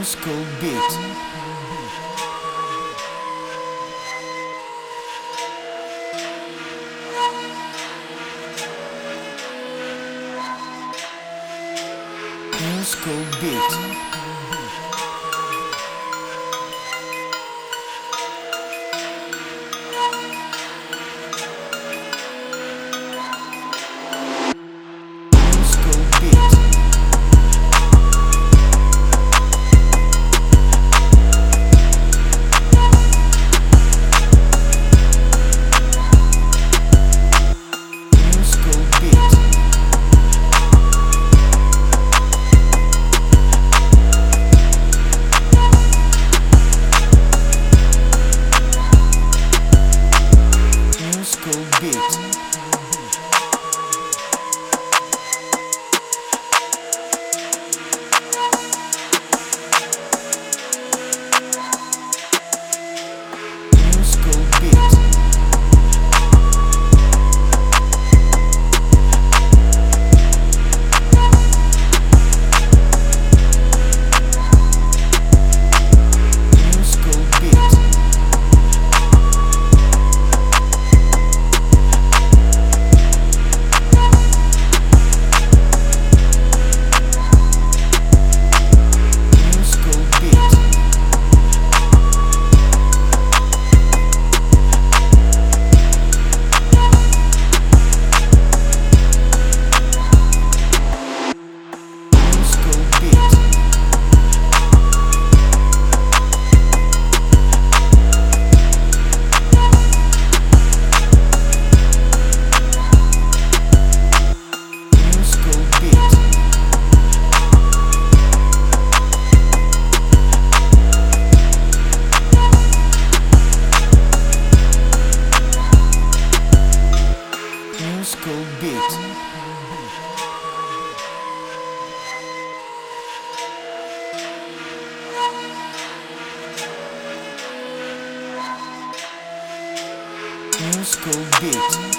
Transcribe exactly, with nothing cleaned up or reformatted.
School beat. New school beat. New school beat. New school beat. New school beat. New school beat. New school beat. New school beat. New school beat. New school beat. New school beat. New school beat.